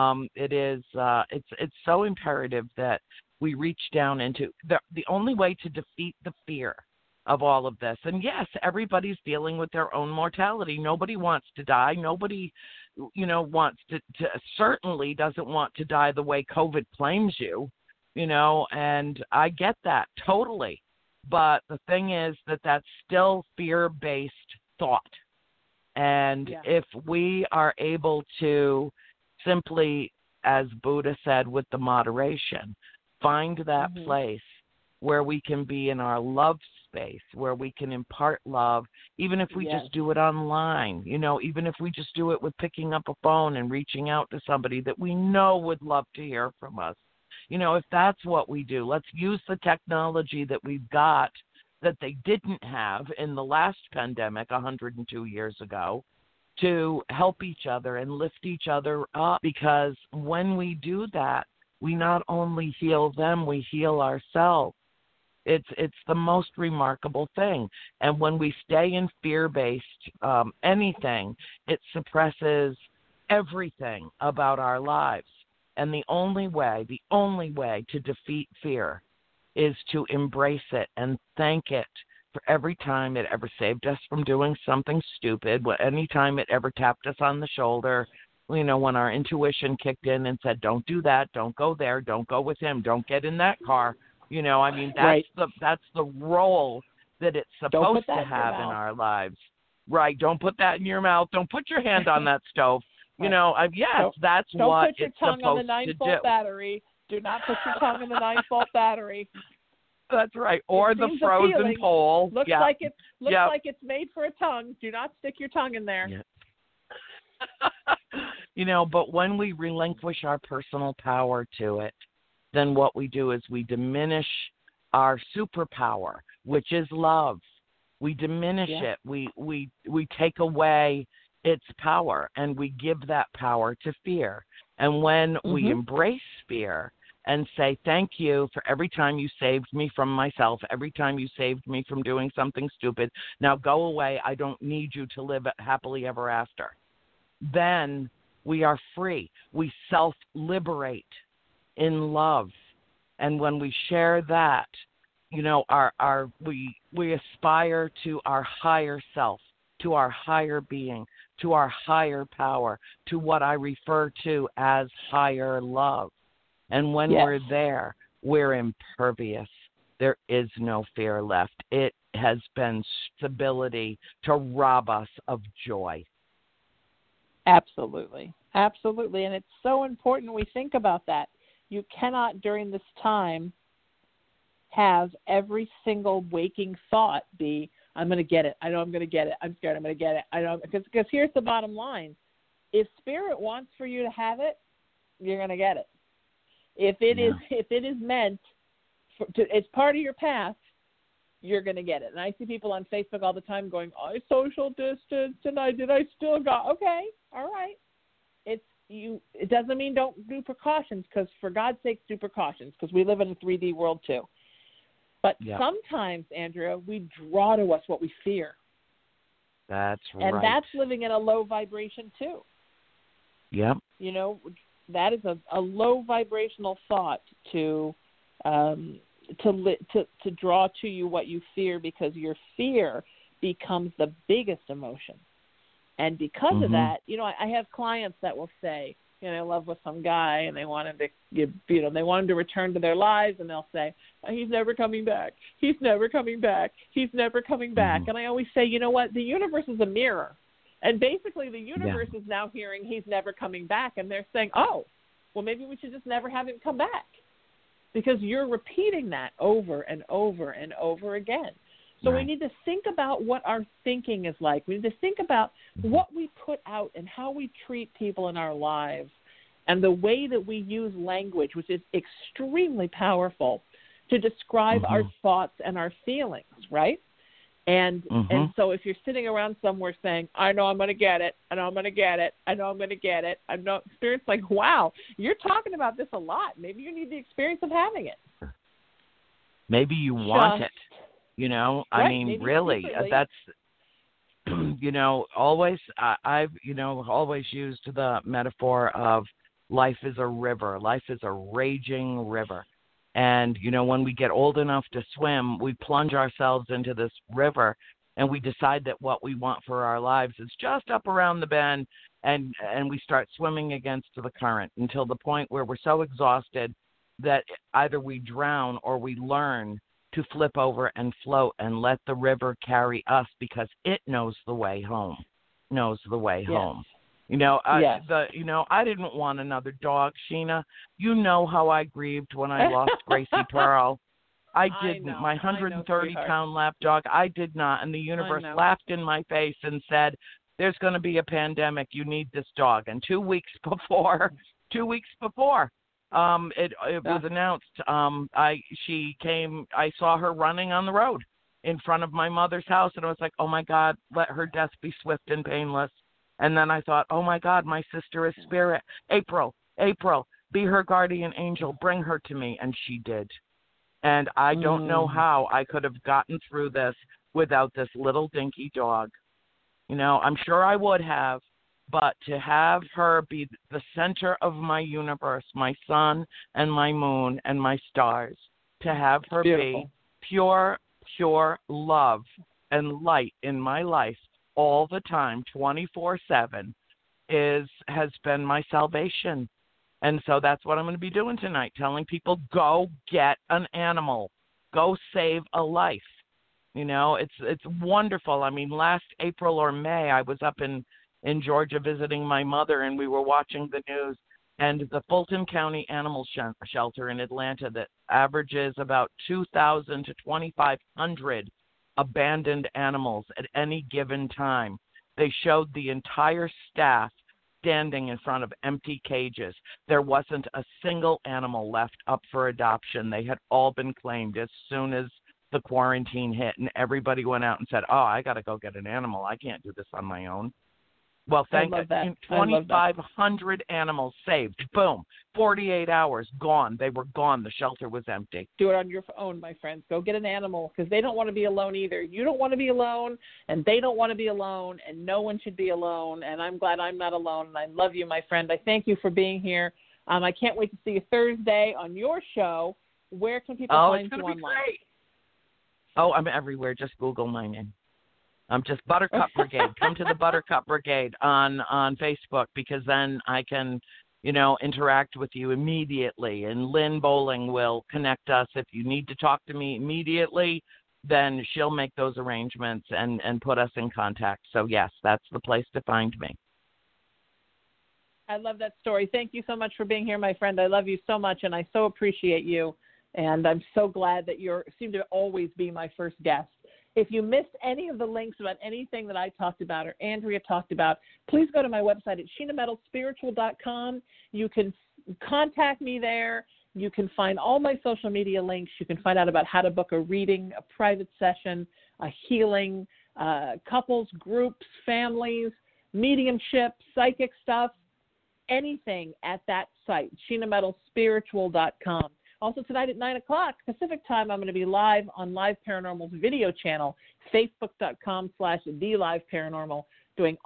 it's so imperative that we reach down into the only way to defeat the fear of all of this. And yes, everybody's dealing with their own mortality. Nobody wants to die. Nobody, wants to certainly doesn't want to die the way COVID claims you, and I get that totally. But the thing is that's still fear-based thought. And if we are able to simply, as Buddha said, with the moderation, find that place where we can be in our love space, where we can impart love, even if we just do it online, even if we just do it with picking up a phone and reaching out to somebody that we know would love to hear from us. If that's what we do, let's use the technology that we've got that they didn't have in the last pandemic 102 years ago to help each other and lift each other up, because when we do that, we not only heal them, we heal ourselves. It's the most remarkable thing. And when we stay in fear-based anything, it suppresses everything about our lives. And the only way to defeat fear is to embrace it and thank it for every time it ever saved us from doing something stupid, any time it ever tapped us on the shoulder, when our intuition kicked in and said, don't do that, don't go there, don't go with him, don't get in that car. That's the role that it's supposed to have in our lives. Right. Don't put that in your mouth. Don't put your hand on that stove. That's what it's supposed to do. Don't put your tongue on the 9-volt battery. Do not put your tongue in the 9-volt battery. That's right. Or the frozen appealing. pole. Looks like it's made for a tongue. Do not stick your tongue in there. Yeah. But when we relinquish our personal power to it, then what we do is we diminish our superpower, which is love. We diminish it. We take away its power, and we give that power to fear. And when we embrace fear and say, thank you for every time you saved me from myself, every time you saved me from doing something stupid, now go away, I don't need you to live happily ever after. Then we are free. We self-liberate in love. And when we share that, we aspire to our higher self, to our higher being, to our higher power, to what I refer to as higher love. And when we're there, we're impervious. There is no fear left. It has been stability to rob us of joy. Absolutely. Absolutely. And it's so important we think about that. You cannot, during this time, have every single waking thought be, I'm going to get it. I know I'm going to get it. I'm scared I'm going to get it. I know, because here's the bottom line. If Spirit wants for you to have it, you're going to get it. If it is meant it's part of your path, you're going to get it. And I see people on Facebook all the time going, I social distance and I still got, okay, all right. It doesn't mean don't do precautions, because for God's sake, do precautions, because we live in a 3D world too. But sometimes, Andrea, we draw to us what we fear. That's right. And that's living in a low vibration too. Yep. That is a low vibrational thought to draw to you what you fear, because your fear becomes the biggest emotion. And because of that, I have clients that will say, I love with some guy and they want him to return to their lives, and they'll say, he's never coming back. He's never coming back. He's never coming back. And I always say, you know what? The universe is a mirror. And basically the universe is now hearing he's never coming back. And they're saying, oh, well, maybe we should just never have him come back, because you're repeating that over and over and over again. So we need to think about what our thinking is like. We need to think about what we put out and how we treat people in our lives, and the way that we use language, which is extremely powerful, to describe our thoughts and our feelings, right? And so if you're sitting around somewhere saying, I know I'm going to get it, I know I'm going to get it, I know I'm going to get it, I'm not experience, like, wow, you're talking about this a lot. Maybe you need the experience of having it. Maybe you want it. You know, right, I mean, really, secretly. that's, you know, always, I've, you know, always used the metaphor of life is a river. Life is a raging river. And, you know, when we get old enough to swim, we plunge ourselves into this river and we decide that what we want for our lives is just up around the bend, and we start swimming against the current until the point where we're so exhausted that either we drown or we learn to flip over and float and let the river carry us because it knows the way home, home. You know, I didn't want another dog, Sheena. You know how I grieved when I lost Gracie Pearl. I didn't. My 130-pound lap dog, I did not. And the universe laughed in my face and said, there's going to be a pandemic. You need this dog. And 2 weeks before, it was announced, she came, I saw her running on the road in front of my mother's house. And I was like, oh, my God, let her death be swift and painless. And then I thought, oh, my God, my sister is spirit. April, be her guardian angel. Bring her to me. And she did. And I don't know how I could have gotten through this without this little dinky dog. You know, I'm sure I would have. But to have her be the center of my universe, my sun and my moon and my stars, to have her be pure love and light in my life all the time, 24/7, has been my salvation. And so that's what I'm going to be doing tonight, telling people, go get an animal, go save a life. You know, it's wonderful. I mean, last April or May, I was up in Georgia visiting my mother, and we were watching the news, and the Fulton County Animal Shelter in Atlanta that averages about 2,000 to 2,500 abandoned animals at any given time. They showed the entire staff standing in front of empty cages. There wasn't a single animal left up for adoption. They had all been claimed as soon as the quarantine hit, and everybody went out and said, oh, I got to go get an animal. I can't do this on my own. Well, thank you. 2,500 animals saved. Boom. 48 hours, gone. They were gone. The shelter was empty. Do it on your own, my friends. Go get an animal, because they don't want to be alone either. You don't want to be alone, and they don't want to be alone, and no one should be alone. And I'm glad I'm not alone, and I love you, my friend. I thank you for being here. I can't wait to see you Thursday on your show. Where can people find you online? Great. Oh, I'm everywhere. Just Google my name. I'm just Buttercup Brigade. Come to the Buttercup Brigade on Facebook, because then I can, you know, interact with you immediately. And Lynn Bowling will connect us. If you need to talk to me immediately, then she'll make those arrangements and put us in contact. So, yes, that's the place to find me. I love that story. Thank you so much for being here, my friend. I love you so much, and I so appreciate you. And I'm so glad that you seem to always be my first guest. If you missed any of the links about anything that I talked about or Andrea talked about, please go to my website at SheenaMetalSpiritual.com. You can contact me there. You can find all my social media links. You can find out about how to book a reading, a private session, a healing, couples, groups, families, mediumship, psychic stuff, anything at that site, SheenaMetalSpiritual.com. Also tonight at 9 o'clock Pacific time, I'm going to be live on Live Paranormal's video channel, Facebook.com/TheLiveParanormal, doing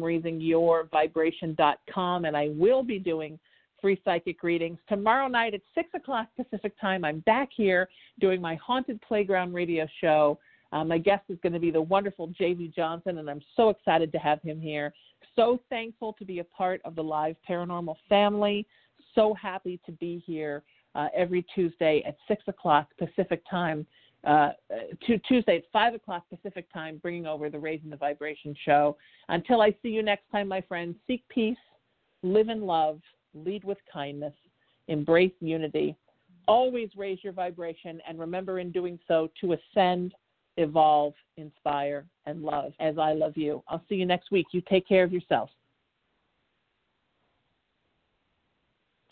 IamRaisingYourVibration.com, and I will be doing free psychic readings. Tomorrow night at 6 o'clock Pacific time, I'm back here doing my Haunted Playground radio show. My guest is going to be the wonderful J.V. Johnson, and I'm so excited to have him here. So thankful to be a part of the Live Paranormal family. So happy to be here. Every Tuesday at 6 o'clock Pacific time, Tuesday at 5 o'clock Pacific time, bringing over the Raising the Vibration show. Until I see you next time, my friends, seek peace, live in love, lead with kindness, embrace unity, always raise your vibration, and remember in doing so to ascend, evolve, inspire, and love as I love you. I'll see you next week. You take care of yourself.